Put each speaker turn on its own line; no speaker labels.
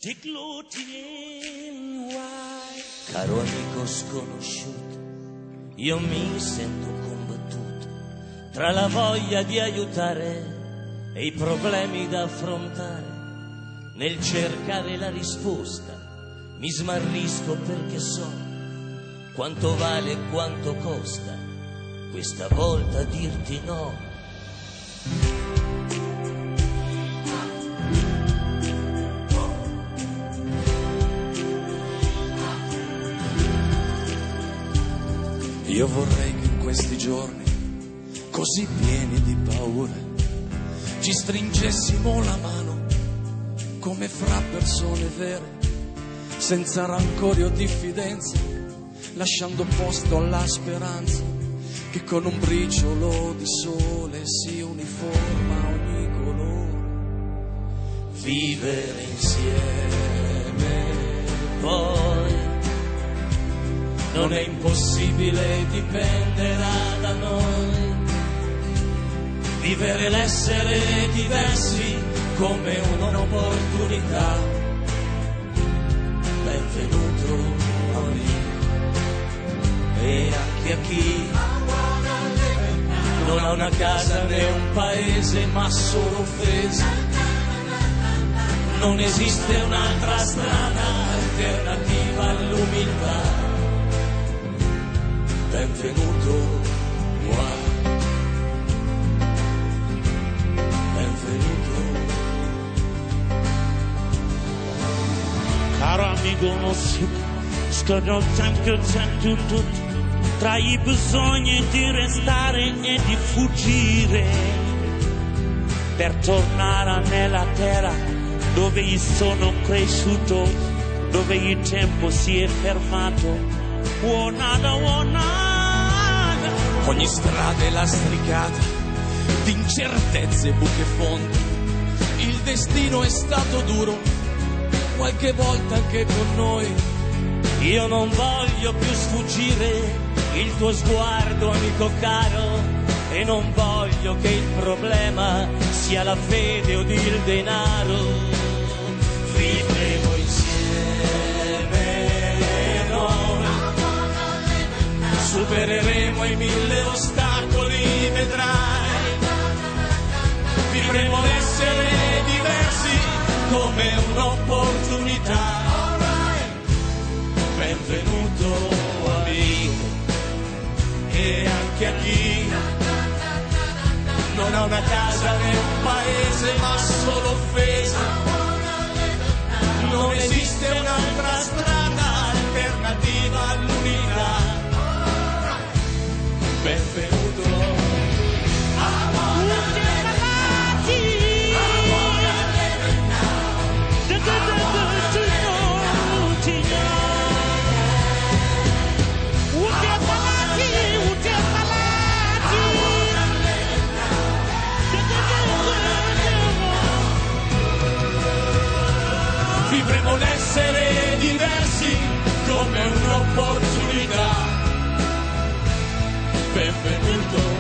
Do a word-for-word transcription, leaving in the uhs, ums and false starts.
Caro amico sconosciuto, io mi sento combattuto tra la voglia di aiutare e i problemi da affrontare. Nel cercare la risposta mi smarrisco perché so quanto vale e quanto costa questa volta dirti no.
Io vorrei che in questi giorni, così pieni di paura, ci stringessimo la mano come fra persone vere, senza rancore o diffidenza, lasciando posto alla speranza che con un briciolo di sole si uniforma ogni colore.
Vivere insieme poi non è impossibile, dipenderà da noi. Vivere l'essere diversi come un'opportunità. Benvenuto amico, e anche a chi non ha una casa né un paese ma solo offese. Non esiste un'altra strada alternativa all'umiltà. Benvenuto qua, benvenuto.
Caro amico nostro, scordo sempre sempre tutto, tra i bisogni di restare e di fuggire, per tornare nella terra dove io sono cresciuto, dove il tempo si è fermato. Oh, nada, oh, nada.
Ogni strada è lastricata di incertezze e buche fondi. Il destino è stato duro, qualche volta anche con noi.
Io non voglio più sfuggire il tuo sguardo, amico caro, e non voglio che il problema sia la fede o il denaro. Vivremo insieme noi, supereremo i mille ostacoli, vedrai. Vivremo l'essere diversi come un'opportunità. Benvenuto amico, e anche a chi non ha una casa né un paese ma solo offesa. Non esiste un'altra strada alternativa all'unità. Benvenuto. Vivremo l'essere diversi come un'opportunità. Benvenuto.